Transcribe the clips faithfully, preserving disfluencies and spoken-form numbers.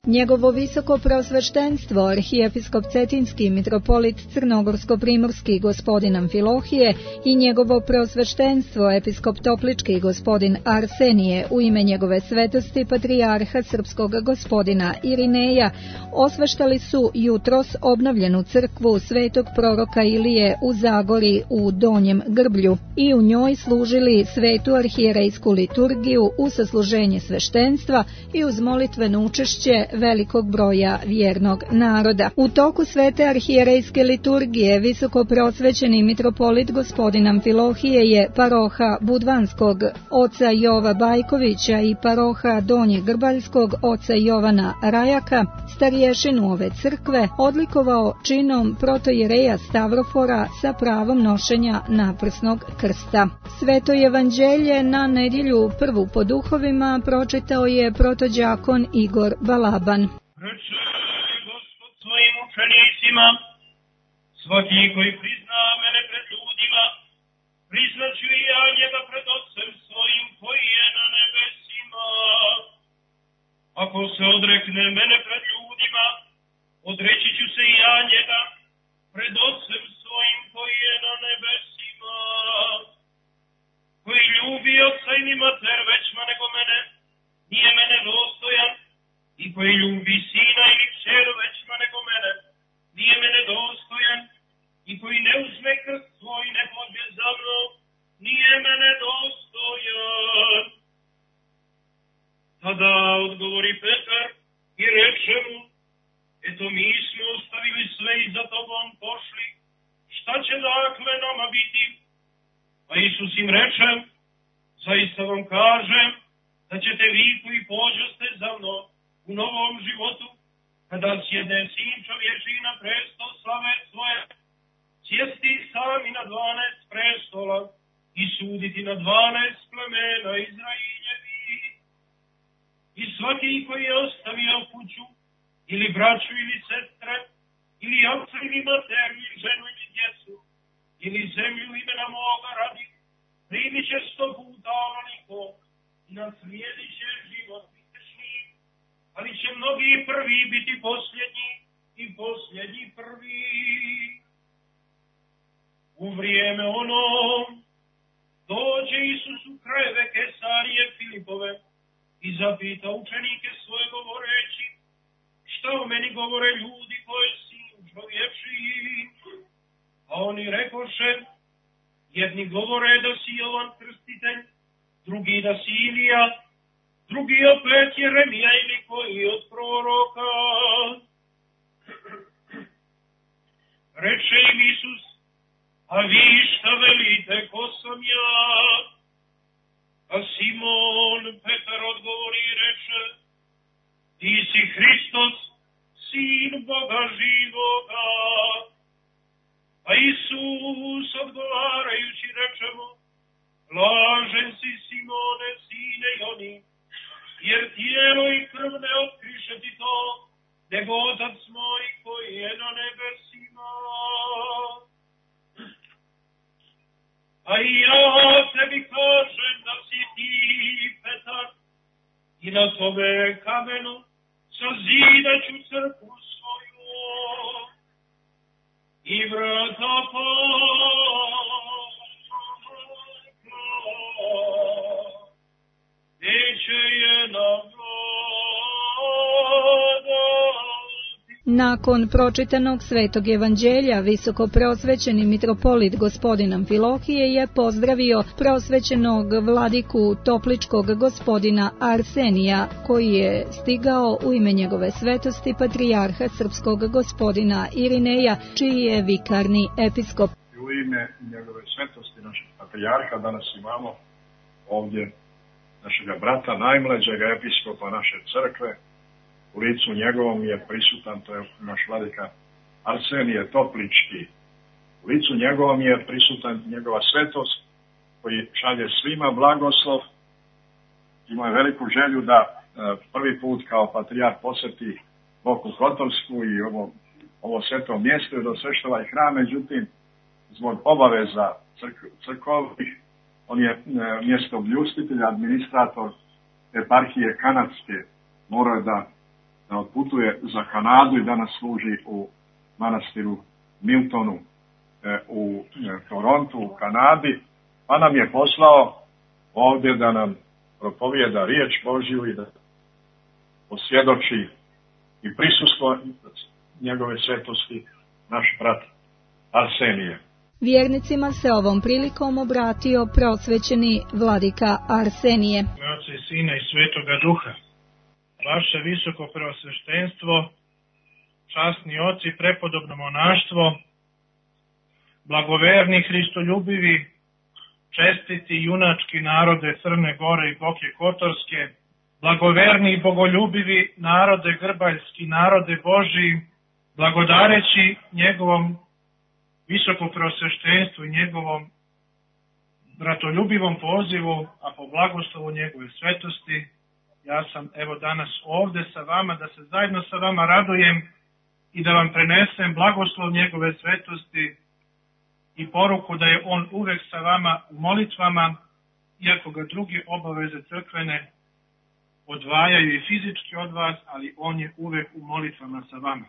Njegovo visoko preosveštenstvo, arhijepiskop Cetinski mitropolit Crnogorsko-primorski gospodin Amfilohije i njegovo preosveštenstvo, episkop Toplički gospodin Arsenije, u ime njegove svetosti patrijarha srpskog gospodina Irineja, osveštali su jutros obnovljenu crkvu svetog proroka Ilije u Zagori u Donjem Grblju i u njoj služili svetu arhijerejsku liturgiju u sasluženje sveštenstva i uz molitveno učešće velikog broja vjernog naroda. U toku svete arhijerejske liturgije visoko preosvećeni mitropolit gospodin Amfilohije je paroha Budvanskog oca Jova Bajkovića i paroha Donjeg Grbaljskog oca Jovana Rajaka, starješinu ove crkve, odlikovao činom protojereja Stavrofora sa pravom nošenja naprsnog krsta. Sveto evanđelje na nedjelju prvu po duhovima pročitao je protođakon Igor Balaban. Reče Gospod svojim učenicima, svaki koji prizna mene pred ljudima, priznaću i ja njega pred Otcem svojim koji je na nebesima. Ako se odrekne mene pred ljudima, odreći ću se i ja njega pred Otcem svojim koji je na nebesima. Koji ljubi oca ili mater većma nego mene, nije mene dostojan, i koji ljubi sina ili kćeru većma nego mene, nije mene dostojan, i koji ne uzme krst svoj ne pođe za mnom, nije mene dostojan. Tada odgovori Petar i reče mu, eto mi smo ostavili sve i za tobom pošli, šta će dakle nama biti? A Isus im reče, zaista vam kažem, da ćete vi koji pođoste za mnom u novom životu, kada sjedne sin čovječi na prestol slave svoje, sjesti sami na dvanaest prestola i suditi na dvanaest plemena Izrailjevi. I svaki koji je ostavio kuću, ili braću, ili sestre, ili oca, ili mater, ili ženu, ili djecu, ili zemlju imena moga radi, primit će sto puta onoliko i naslijedit će život vječni, ali će mnogi prvi biti posljednji i posljednji prvi. U vrijeme ono dođe Isus u krajeve Kesarije Filipove i zapita učenike svoje govoreći, šta o meni govore ljudi koje sin čovječiji? A oni rekoše, jedni govore da si Jovan Krstitelj, drugi da si Ilija, drugi opet Jeremija ili koji od proroka. Reče im Isus, a vi šta velite, ko sam ja? A Simon Petar odgovori i reče, ti si Hristos, sin Boga živoga. A Isus odgovarajući reče mu, lažen si Simone, sine Joni, jer tijelo i krv ne otkriše ti to, nego Otac moj koji je na nebesima. A i ja tebi kažem da si ti Petar, i na tome kamenu sazidaću crkvu svoju, i vrata pakla neće je navladati. Nakon pročitanog svetog evanđelja, visoko preosvećeni mitropolit gospodin Amfilohije je pozdravio preosvećenog vladiku Topličkog gospodina Arsenija, koji je stigao u ime njegove svetosti patrijarha srpskog gospodina Irineja, čiji je vikarni episkop. U ime njegove svetosti našeg patrijarha danas imamo ovdje našega brata, najmlađega episkopa naše crkve. U licu njegovom je prisutan, to je naš vladika Arsenije Toplički. U licu njegovom je prisutan njegova svetost, koji šalje svima blagoslov. Ima veliku želju da prvi put kao patrijarh posjeti Boku Kotorsku i ovo, ovo sveto mjesto i da osveštava ovaj hram, međutim, zbog obaveza crkovnih, on je mjesto bljustitelj, administrator eparhije Kanadske, morao da da otputuje za Kanadu i danas služi u manastiru Miltonu u Torontu, u Kanadi, pa nam je poslao ovdje da nam propovijeda riječ Božju i da posvjedoči i prisustvo njegove svetosti naš brat Arsenije. Vjernicima se ovom prilikom obratio prosvećeni vladika Arsenije. Oca i Sina i Svetoga Duha, vaše visoko preosveštenstvo, časni oci, prepodobno monaštvo, blagoverni, hristoljubivi, čestiti junački narode Crne Gore i Boke Kotorske, blagoverni i bogoljubivi narode grbaljski, narode Božiji, blagodareći njegovom visoko preosveštenstvu i njegovom bratoljubivom pozivu, a po blagoslovu njegove svetosti, ja sam evo danas ovde sa vama, da se zajedno sa vama radujem i da vam prenesem blagoslov njegove svetosti i poruku da je on uvek sa vama u molitvama, iako ga drugi obaveze crkvene odvajaju i fizički od vas, ali on je uvek u molitvama sa vama.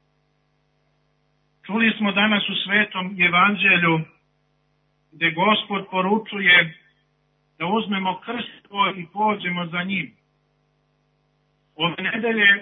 Čuli smo danas u Svetom Evanđelju gde Gospod poručuje da uzmemo krst svoj i pođemo za njim. Ove nedelje,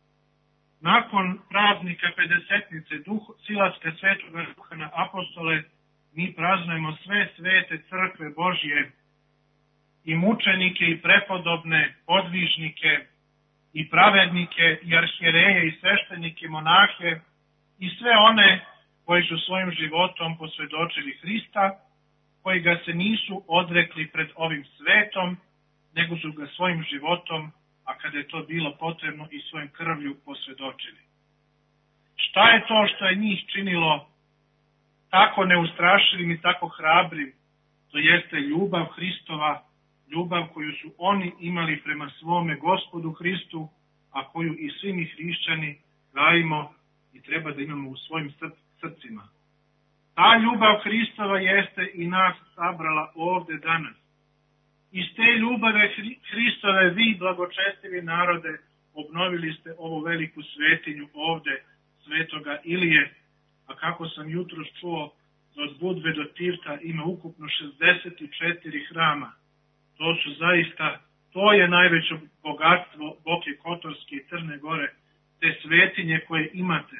nakon praznika Pedesetnice duh, silatske Svetoga Duha na apostole, mi praznujemo sve svete crkve Božje i mučenike i prepodobne, podvižnike i pravednike i arhijereje i sveštenike, monahe i sve one koji su svojim životom posvjedočili Hrista, koji ga se nisu odrekli pred ovim svetom, nego su ga svojim životom, a kada je to bilo potrebno, i svojim krvlju posvjedočili. Šta je to što je njih činilo tako neustrašivim i tako hrabrim? To jeste ljubav Hristova, ljubav koju su oni imali prema svome Gospodu Hristu, a koju i svi mi hrišćani gajimo i treba da imamo u svojim srcima. Ta ljubav Hristova jeste i nas sabrala ovde danas. Iz te ljubave Hristove vi, blagočestivi narode, obnovili ste ovu veliku svetinju ovde, Svetoga Ilije, a kako sam jutros čuo, od Budve do Tivta ima ukupno šezdeset četiri hrama. To su zaista, to je najveće bogatstvo Boke Kotorske i Crne Gore, te svetinje koje imate.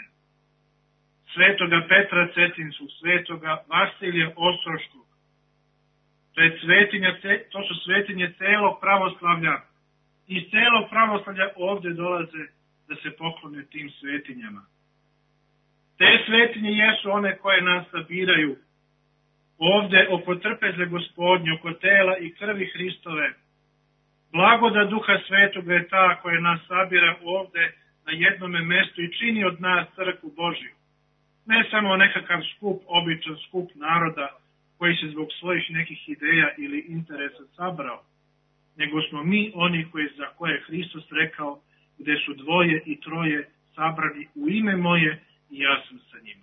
Svetoga Petra Cetinskog, Svetoga Vasilija Ostroškog. To, je svetinja, to su svetinje celog pravoslavlja. Iz celog pravoslavlja ovde dolaze da se poklone tim svetinjama. Te svetinje jesu one koje nas sabiraju ovde oko trpeze Gospodnje, oko tela i krvi Hristove. Blagoda Duha Svetoga je ta koja nas sabira ovde na jednome mestu i čini od nas crkvu Božju. Ne samo nekakav skup, običan skup naroda koji se zbog svojih nekih ideja ili interesa sabrao, nego smo mi oni koji, za koje je Hristos rekao, gde su dvoje i troje sabrani u ime moje i ja sam sa njima.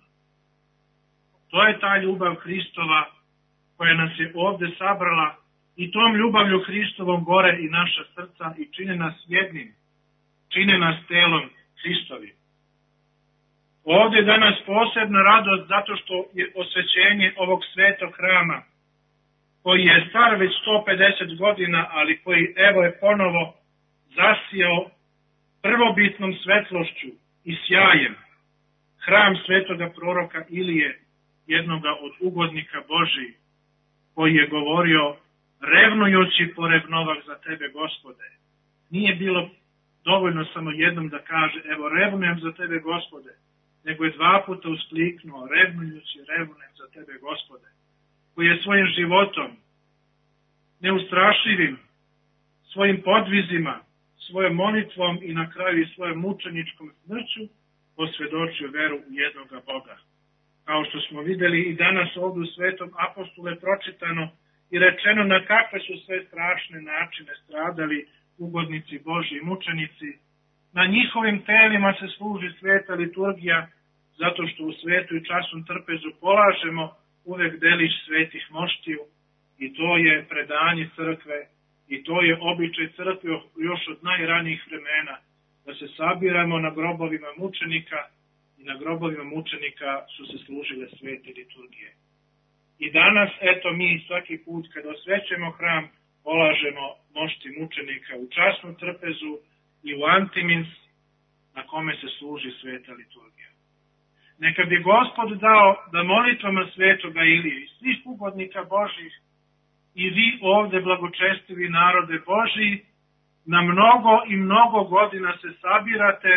To je ta ljubav Hristova koja nas je ovde sabrala i tom ljubavlju Hristovom gore i naša srca i čine nas jednim, čine nas telom Hristovim. Ovde je danas posebna radost zato što je osvećenje ovog svetog hrama, koji je star već sto pedeset godina, ali koji evo je ponovo zasijao prvobitnom svetlošću i sjajem. Hram svetoga proroka Ilije, jednoga od ugodnika Božiji, koji je govorio, revnujući porevnovah za tebe, Gospode. Nije bilo dovoljno samo jednom da kaže, evo revnujem za tebe, Gospode, nego je dva puta uskliknuo, revnujući, revnujem za tebe, Gospode, koji je svojim životom, neustrašivim, svojim podvizima, svojom molitvom i na kraju i svojom mučeničkom smrću posvjedočio veru u jednoga Boga. Kao što smo videli i danas ovdje u Svetom apostole pročitano i rečeno na kakve su sve strašne načine stradali ugodnici Božji, mučenici. Na njihovim telima se služi sveta liturgija, zato što u svetu i časnom trpezu polažemo uvek delić svetih moštiju i to je predanje crkve i to je običaj crkve još od najranijih vremena, da se sabiramo na grobovima mučenika i na grobovima mučenika su se služile svete liturgije. I danas, eto, mi svaki put kada osvećujemo hram, polažemo mošti mučenika u časnu trpezu i u antimins na kome se služi sveta liturgija. Neka bi Gospod dao da molitvama svetoga Ilije i svih ugodnika Božih i vi ovde blagočestivi narode Božiji na mnogo i mnogo godina se sabirate,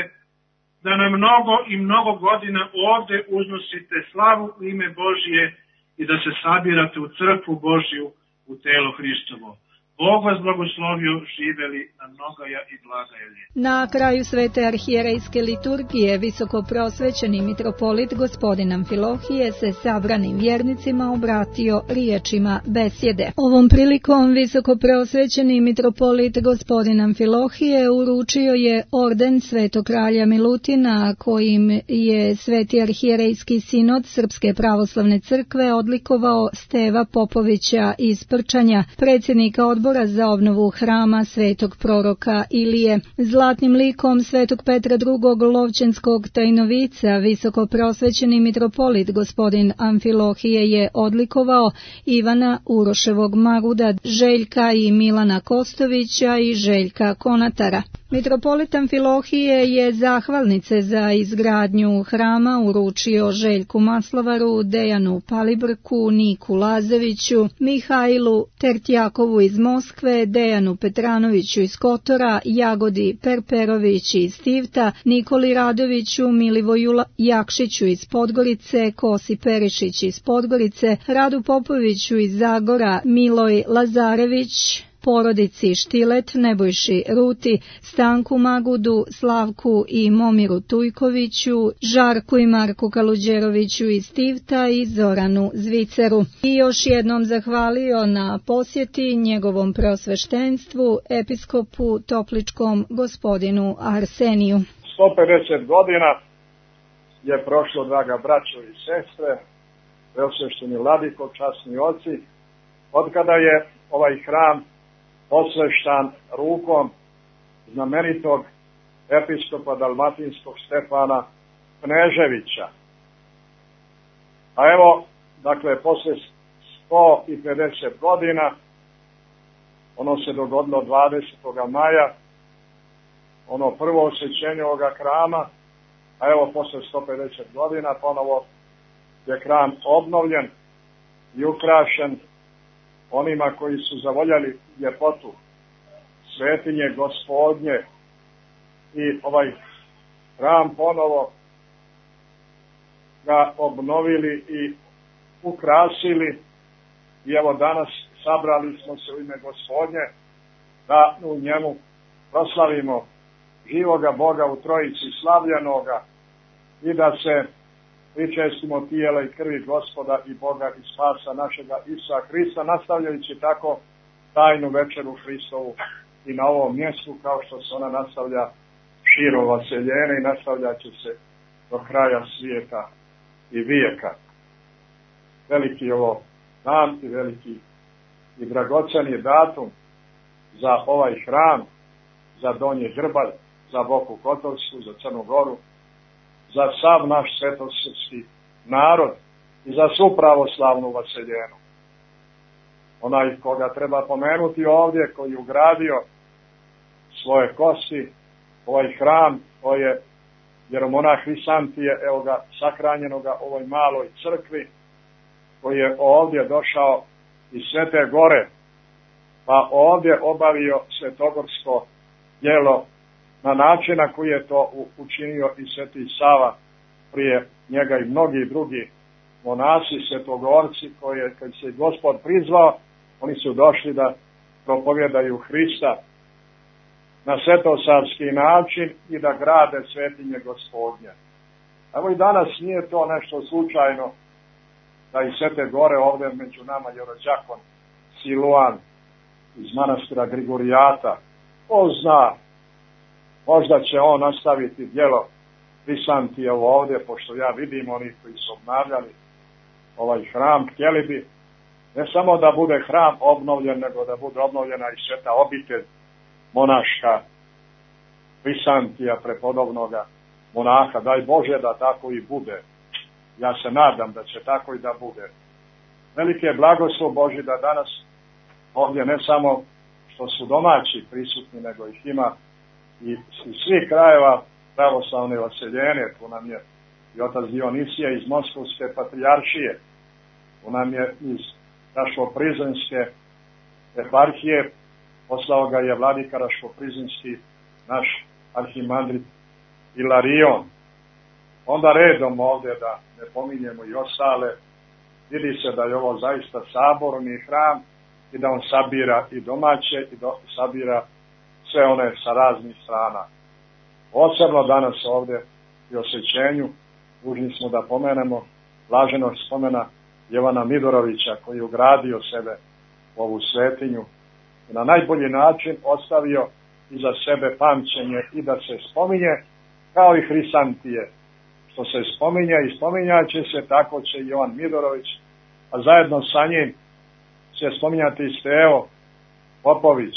da na mnogo i mnogo godina ovde uznosite slavu u ime Božije i da se sabirate u crkvu Božju, u telo Hristovo. Bog vas blagoslovio, živeli na mnogaja i blagaja ljeta. Na kraju svete arhijerejske liturgije visokoprosvećeni mitropolit gospodin Amfilohije se sabranim vjernicima obratio riječima besjede. Ovom prilikom visokoprosvećeni mitropolit gospodin Amfilohije uručio je orden svetog kralja Milutina, kojim je sveti arhijerejski sinod Srpske pravoslavne crkve odlikovao Steva Popovića iz Prčanja, predsjednika odbora za obnovu hrama svetog proroka Ilije. Zlatnim likom svetog Petra drugog Lovćenskog Tajnovica visokoprosvećeni mitropolit gospodin Amfilohije je odlikovao Ivana Uroševog Maruda, Željka i Milana Kostovića i Željka Konatara. Mitropolit Amfilohije je zahvalnice za izgradnju hrama uručio Željku Maslovaru, Dejanu Palibrku, Niku Lazeviću, Mihajlu Tertjakovu iz Moskve, Dejanu Petranoviću iz Kotora, Jagodi Perperović iz Tivta, Nikoli Radoviću, Milivoju Jakšiću iz Podgorice, Kosi Perišić iz Podgorice, Radu Popoviću iz Zagora, Miloj Lazarević, porodici Štilet, Nebojši Ruti, Stanku Magudu, Slavku i Momiru Tujkoviću, Žarku i Marku Kaluđeroviću iz Tivta i Zoranu Zviceru. I još jednom zahvalio na posjeti njegovom preosveštenstvu, episkopu Topličkom gospodinu Arseniju. sto pedeset godina je prošlo, draga braćo i sestre, preosvešteni vladiko, časni oci, od kada je ovaj hram posveštan rukom znamenitog episkopa dalmatinskog Stefana Kneževića. A evo, dakle, posle sto pedeset godina, ono se dogodilo dvadesetog maja, ono prvo osvećenje ovoga hrama, a evo posle sto pedeset godina ponovo je hram obnovljen i ukrašen onima koji su zavoljali ljepotu svetinje Gospodnje i ovaj hram ponovo ga obnovili i ukrasili i evo danas sabrali smo se u ime Gospodnje da u njemu proslavimo živoga Boga u Trojici slavljenoga i da se pričestimo tijela i krvi Gospoda i Boga i spasa našega Isusa Hrista, nastavljajući tako tajnu večeru Hristovu i na ovom mjestu, kao što se ona nastavlja širom vaseljene i nastavljaće se do kraja svijeta i vijeka. Veliki ovo dan i veliki i dragocen je datum za ovaj hram, za Donji Grbalj, za Boku Kotorsku, za Crnu Goru, za sav naš svetosrpski narod i za svu pravoslavnu vaseljenu. Onaj koga treba pomenuti ovdje, koji je ugradio svoje kosti, ovaj hram, to je jeromonah Visantije, evo ga sahranjenoga u ovoj maloj crkvi, koji je ovdje došao iz Svete Gore, pa ovdje obavio svetogorsko djelo na način na koji je to učinio i Sveti Sava prije njega i mnogi drugi monasi, svetogorci, koje kad se Gospod prizvao, oni su došli da propovjedaju Hrista na svetosavski način i da grade svetinje Gospodnje. Evo i danas nije to nešto slučajno da iz Svete Gore ovdje među nama Jerođakon Siluan iz manastira Grigorijata, ko zna, možda će on nastaviti djelo Visantijevo ovdje, pošto ja vidim oni koji su obnavljali ovaj hram, htjeli bi ne samo da bude hram obnovljen, nego da bude obnovljena i sveta obitelj monaška Hrisantija, prepodobnoga monaha. Daj Bože da tako i bude. Ja se nadam da će tako i da bude. Veliki je blagoslov Božji da danas ovdje ne samo što su domaći prisutni, nego ih ima i iz svih krajeva pravoslavne vaseljene. Tu nam je i otac Dionisije iz Moskovske patrijaršije. Tu nam je iz Raško-Prizrenske eparhije. Poslao ga je vladika Raško-Prizrenski, naš arhimandrit Ilarion. Onda redom ovdje da ne pominjemo i ostale, vidi se da je ovo zaista saborni hram i da on sabira i domaće i do, sabira sve one sa raznih strana. Posebno danas ovdje i osjećenju dužni smo da pomenemo blaženog spomena Jovana Midorovića, koji je ugradio sebe u ovu svetinju i na najbolji način ostavio iza sebe pamćenje i da se spominje kao i Hrisantije. Što se spominje i spominjaće se, tako će Jovan Midorović, a zajedno sa njim će spominjati i Stevo Popović,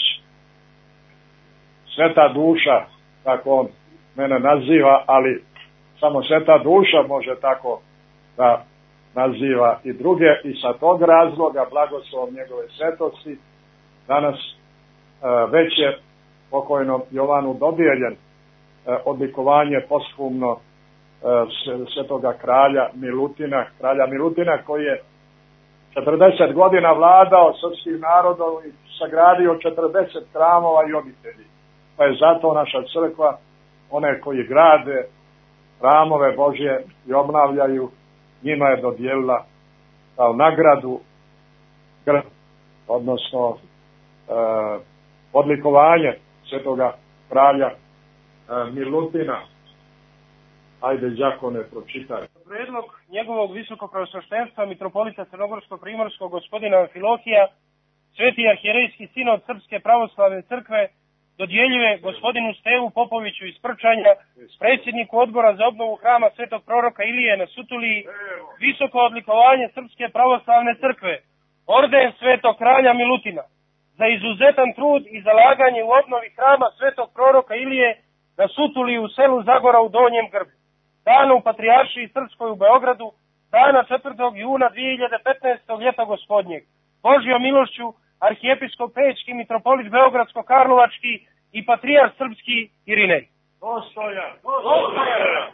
sveta duša, tako on mene naziva, ali samo sveta duša može tako da naziva i druge, i sa tog razloga blagoslovom njegove svetosti danas e, već je pokojnom Jovanu dodijeljen e, odlikovanje posthumno e, svetoga kralja Milutina, kralja Milutina koji je četrdeset godina vladao srpskim narodom i sagradio četrdeset hramova i obitelji. Pa je zato naša crkva, one koji grade hramove Božje i obnavljaju, njima je dodijelila kao nagradu grb, odnosno e, odlikovanje svetoga kralja e, Milutina. Ajde, đakone, pročitaj. Predlog njegovog visokopreosveštenstva mitropolita Crnogorsko-primorskog gospodina Amfilohija, sveti arhijerejski sinod Srpske pravoslavne crkve dodjeljuje gospodinu Stevu Popoviću iz Prčanja, predsjedniku odbora za obnovu hrama svetog proroka Ilije na Sutuliji, visoko odlikovanje Srpske pravoslavne crkve, orden svetog kralja Milutina, za izuzetan trud i zalaganje u obnovi hrama svetog proroka Ilije na Sutuliji u selu Zagora u Donjem Grbu, dana u Patrijaršiji Srpskoj u Beogradu, dana četvrtog juna dvije hiljade petnaeste. ljeta gospodnjeg. Božjom milošću arhijepiskop Pećki, mitropolit Beogradsko-Karlovački i patrijarh srpski Irinej. Dostoja! Dostoja!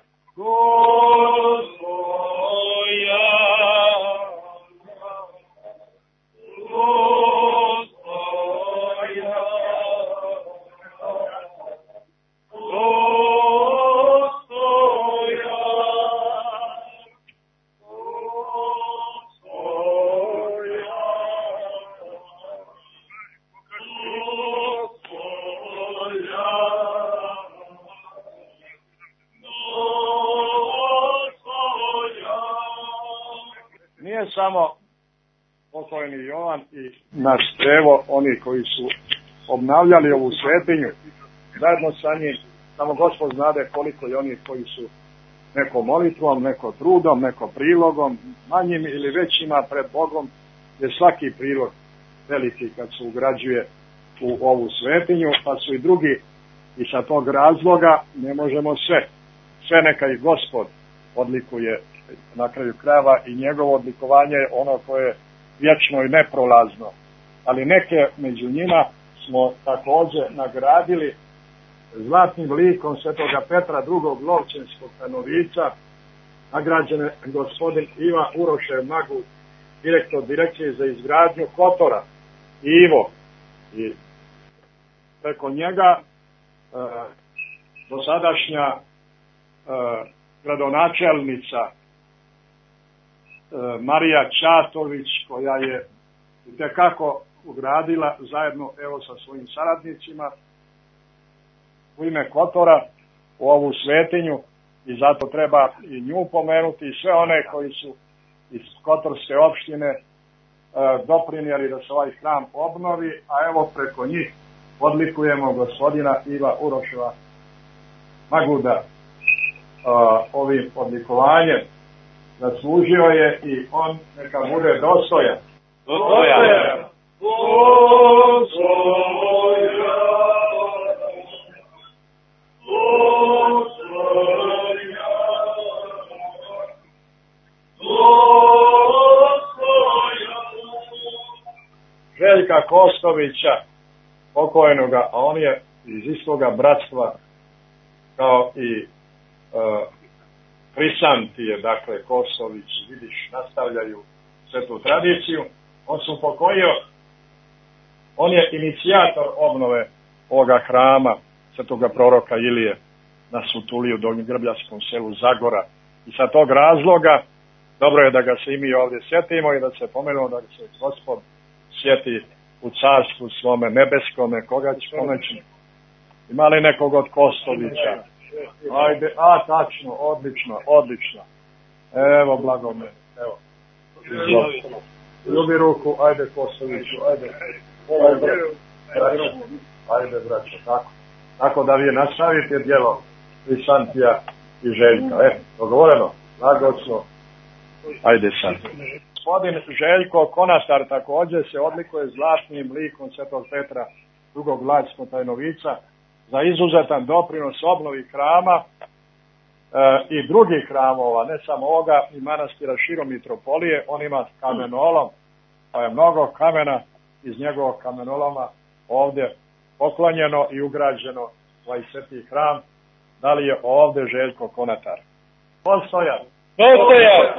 Dostoja! Dostoja! Nije samo pokojni Jovan i naš Stevo, oni koji su obnavljali ovu svetinju, zajedno sa njim, samo Gospod znade koliko je oni koji su neko molitvom, neko trudom, neko prilogom, manjim ili većima pred Bogom, je svaki prilog veliki kad se ugrađuje u ovu svetinju, pa su i drugi i sa tog razloga ne možemo sve. Sve neka i Gospod odlikuje na kraju krajeva i njegovo odlikovanje je ono koje je vječno i neprolazno. Ali neke među njima smo također nagradili zlatnim likom svetoga Petra drugog Lovćenskog Tanovica, nagrađen je gospodin Ivan Urošev Magu, direktor direkcije za izgradnju Kotora, Ivo. I preko njega e, dosadašnja e, gradonačelnica e, Marija Čatović, koja je itekako ugradila zajedno evo sa svojim saradnicima u ime Kotora u ovu svetinju, i zato treba i nju pomenuti i sve one koji su iz Kotorske opštine e, doprinijeli da se ovaj hram obnovi, a evo preko njih odlikujemo gospodina Iva Uroševa Maguda e, ovim odlikovanjem. Zaslužio je i on neka bude dostojan. Dostojan! Dostojan! Željka Kostovića, pokojnoga, a on je iz istoga bratstva kao i uh, Krisantije, dakle Kostović, vidiš, nastavljaju sve tu tradiciju. On se upokojio, on je inicijator obnove ovoga hrama svetoga proroka Ilije na Sutuliju, Donjem Grbljaskom selu Zagora. I sa tog razloga dobro je da ga se i mi ovdje sjetimo i da se pomenemo da se Gospod sjeti u carstvu svome nebeskome. Koga će pomeći? Ima li nekog od Kostovića? Ajde, a tačno, odlično, odlično. Evo, blagome, evo. Ljubi ruku, ajde Kostoviću, ajde. Ajde, ajde braćo, tako. Tako da vi nastavite djelo Krisantija i Željka. E, dogovoreno, lagosno. Ajde sad. Gospodin Željko Konatar također se odlikuje zlatnim likom Svetog Petra drugog Vlačkog Tajnovica za izuzetan doprinos obnovi hrama e, i drugih hramova, ne samo ovoga, i manastira širom mitropolije. On ima kamenolom, pa je mnogo kamena iz njegovog kamenoloma ovdje poklonjeno i ugrađeno u ovaj sveti hram. Da li je ovdje Željko Konatar? Postojan. Postojan.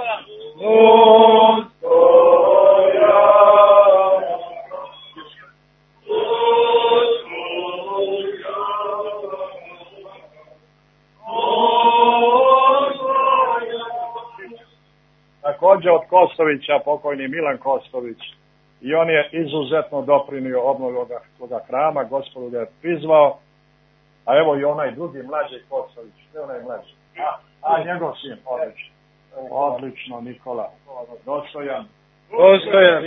Također od Kostovića, pokojni Milan Kostović, i on je izuzetno doprinio obnovi toga hrama, Gospodu ga je prizvao, a evo i onaj drugi mlađi Kostović, ne onaj mlađi, a, a njegov sin, odlično, odlično Nikola, dostojan, Postojan.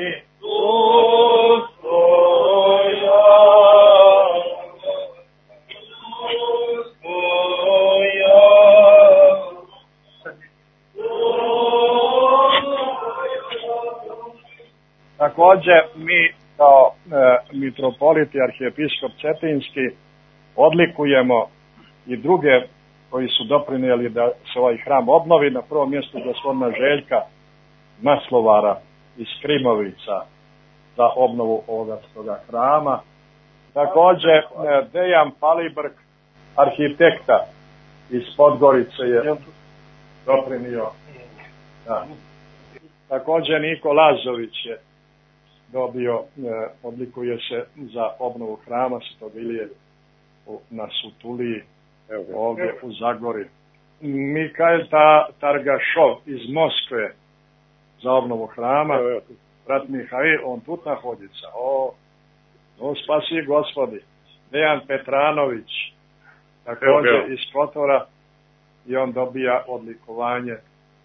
Također mi kao e, mitropolit i arhijepiskop Cetinski odlikujemo i druge koji su doprinijeli da se ovaj hram obnovi. Na prvom mjestu gospodina Željka Maslovara iz Krimovica za obnovu ovoga stoga hrama. Također e, Dejan Palibrk, arhitekta iz Podgorice, je doprinio. Da. Također Niko Lazović je dobio, e, odlikuje se za obnovu hrama Svetog Ilije na Sutuliji, evo, ovdje u Zagori. Mikael Ta, Targašov iz Moskve za obnovu hrama, evo, evo. Brat Mihail, on tut nahodica. O, no spasi Gospodi. Dejan Petranović, također evo, evo. iz Kotora, i on dobija odlikovanje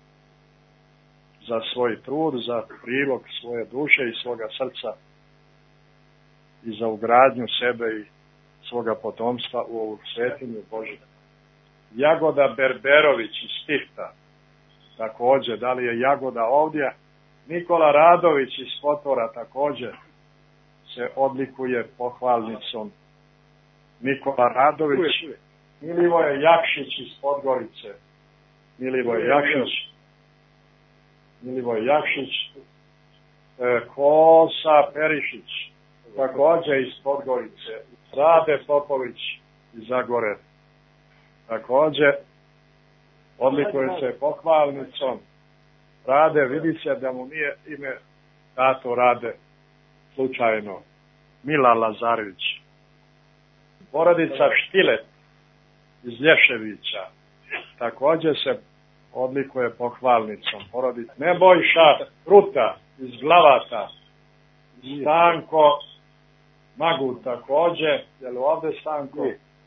za svoj trud, za prilog svoje duše i svoga srca i za ugradnju sebe i svoga potomstva u ovu svetinju Božju. Jagoda Berberović iz Stifta, također, da li je Jagoda ovdje? Nikola Radović iz Kotora također se odlikuje pohvalnicom. Nikola Radović, Milivoje Jakšić iz Podgorice, Milivoje Jakšić, Milivoje Jakšić, e, Kosa Perišić, također iz Podgorice, Rade Popović iz Zagore, također odlikuje se pohvalnicom. Rade, vidi se da mu nije ime tato Rade slučajno, Milan Lazarević. Porodica Štilet iz Lješevića također se odlikuje pohvalnicom. Porodica Nebojša Ruta iz Glavata, Stanko Magu također, je li ovdje Stanko?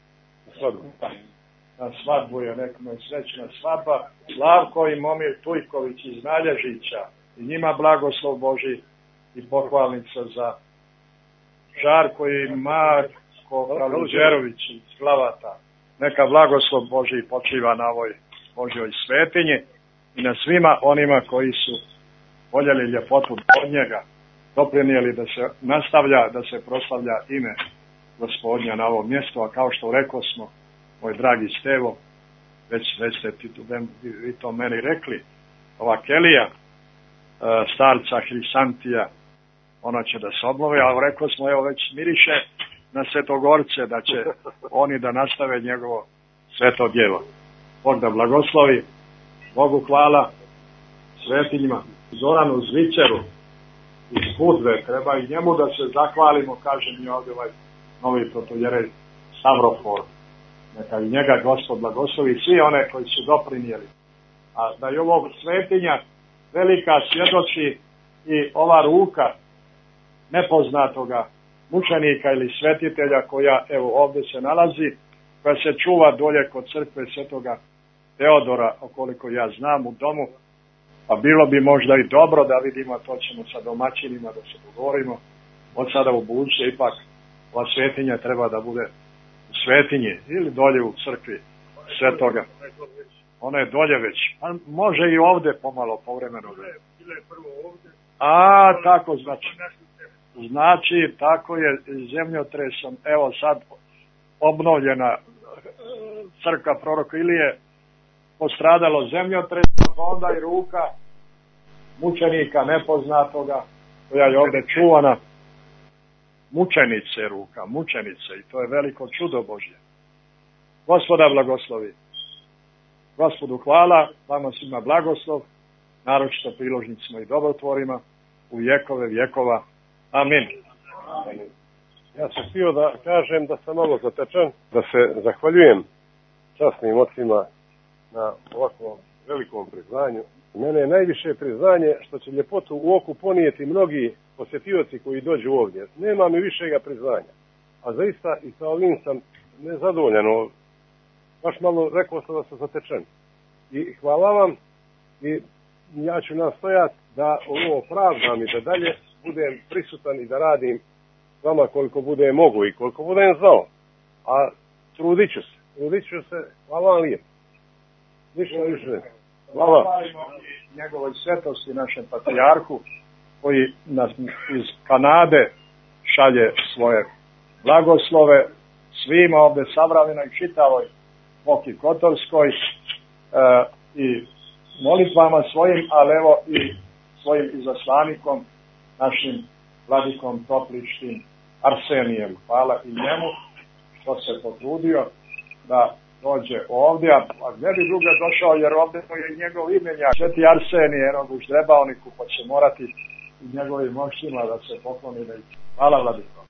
Na svadbu je nekome srećna svadba. Slavko i Momir Tujković iz Nalježića, i njima blagoslov Boži i pohvalnica za Žarko i Marko Kaluđerović iz Glavata. Neka blagoslov Boži počiva na ovoj Božjoj svetinji i na svima onima koji su voljeli ljepotu od njega, doprinijeli da se nastavlja, da se proslavlja ime Gospodnja na ovom mjestu, a kao što rekao smo, moj dragi Stevo, već, već ste ti, vi to meni rekli, ova kelija starca Hrisantija ono će da se obnovi, ali rekao smo, evo već miriše na Svetogorce, da će oni da nastave njegovo sveto djelo. Bog da blagoslovi, Bogu hvala, svetinjima, Zoranu Zviceru iz Budve, treba i njemu da se zahvalimo, kaže mi ovdje ovaj novi protojerej Stavrofor. Neka i njega Gospod blagoslovi, svi one koji su doprinijeli. A da je ovo svetinja velika svjedoči i ova ruka nepoznatoga mučenika ili svetitelja koja evo ovdje se nalazi, koja se čuva dolje kod crkve Svetoga Teodora, okoliko ja znam, u domu. Pa bilo bi možda i dobro da vidimo, to ćemo sa domaćinima da se dogovorimo. Od sada u buduće ipak ova svetinja treba da bude u svetinji ili dolje u crkvi Svetoga. Ona je dolje već. A može i ovdje pomalo povremeno. A, tako znači. Znači, tako je zemljotresom, evo sad obnovljena crkva proroka Ilije, postradalo zemljotresom, pa onda i ruka mučenika nepoznatoga, koja je ovdje čuvana, mučenice ruka, mučenice, i to je veliko čudo Božje. Gospoda blagoslovi. Gospodu hvala, vama svima blagoslov, naročito priložnicima i dobrotvorima, u vjekove vjekova. Amin. Ja sam htio da kažem da sam malo zatečen, da se zahvaljujem časnim ocima na ovakvom velikom priznanju. Mene je najviše priznanje što će ljepotu u oku ponijeti mnogi posjetioci koji dođu ovdje. Nema mi višega priznanja. A zaista i sa ovim sam nezadovoljan. Baš malo rekao sam da sam zatečen. I hvala vam i ja ću nastojati da ovo pravdam i da dalje budem prisutan i da radim s vama koliko budem mogu i koliko budem znao. A trudit ću se. Trudit ću se. Hvala vam lijepo. Ništa više. Hvala. Hvala njegovoj svetosti, našem patrijarhu, koji nas iz Kanade šalje svoje blagoslove svima ovdje sabranoj i čitavoj Boki Kotorskoj e, i molitvama svojim, ali evo i svojim izaslanikom, našim vladikom Topličkim Arsenijem. Hvala i njemu što se potrudio da dođe ovdje, a gdje bi druga došao, jer ovdje je njegov imenjak, Sveti Arsenije, jednog u Ždrebaoniku, pa će morati i njegovim moćima da se pokloni. Hvala, vladiko.